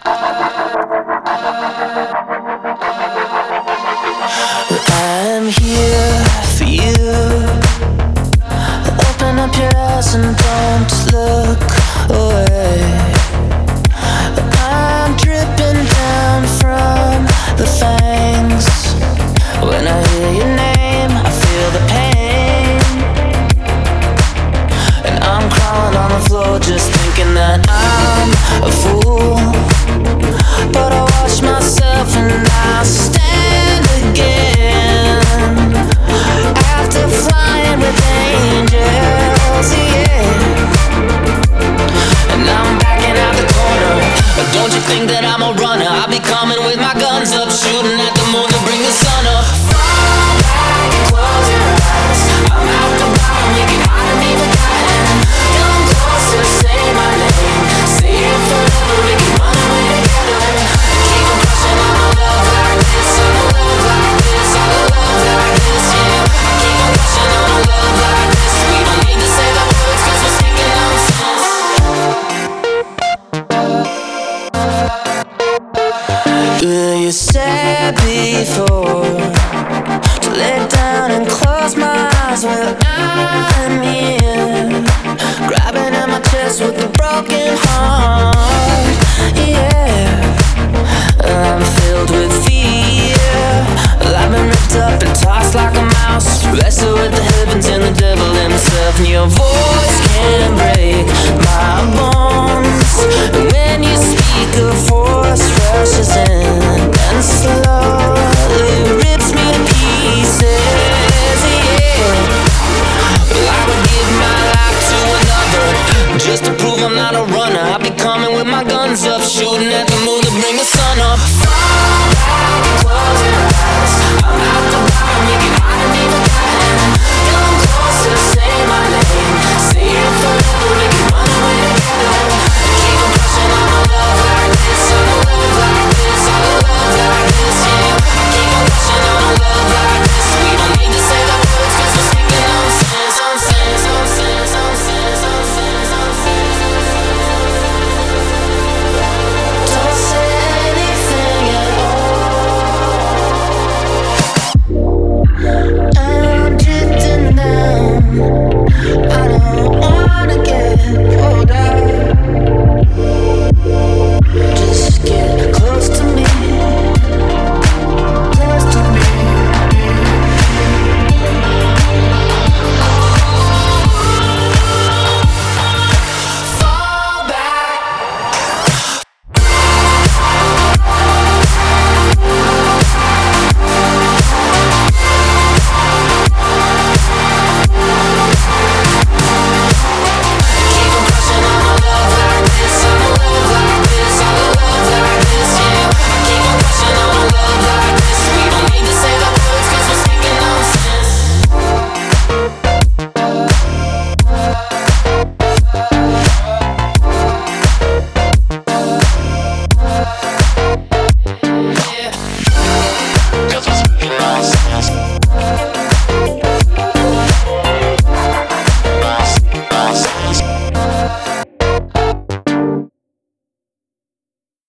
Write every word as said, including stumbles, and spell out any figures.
I'm here for you. Open up your eyes and don't look away. I'm dripping down from the fangs. When I hear your name, I feel the pain. And I'm crawling on the floor just thinking that I'm a fool. But I watch myself and I stand again. After flying with angels, yeah. And I'm backing out the corner. Don't you think that I'm a runner? I'll be coming with my guns up, shooting at the moon to bring the sun up. Fall back and close your eyes. I'm out the bottom, we can hide and be forgotten. Come closer, say my name. Say it forever, we can run away together. Keep on pushing on a love like this, on a love like this, on a love like this, yeah. Keep on pushing on a love like this. We don't need to say the words, cause we're speaking nonsense. Yeah, you said before to lay down and close my eyes when I'm here, grabbing at my chest with a broken heart. Yeah, I'm filled with fear. I've been ripped up and tossed like a mouse, wrestle with the heavens and the devil himself. And your voice can break my bones. And when you speak, a force rushes in and slowly rips me to pieces, yeah. Well, I would give my life to another just to prove I'm not a runner. I'll be coming with my guns up, shooting at the moon to bring the sun up.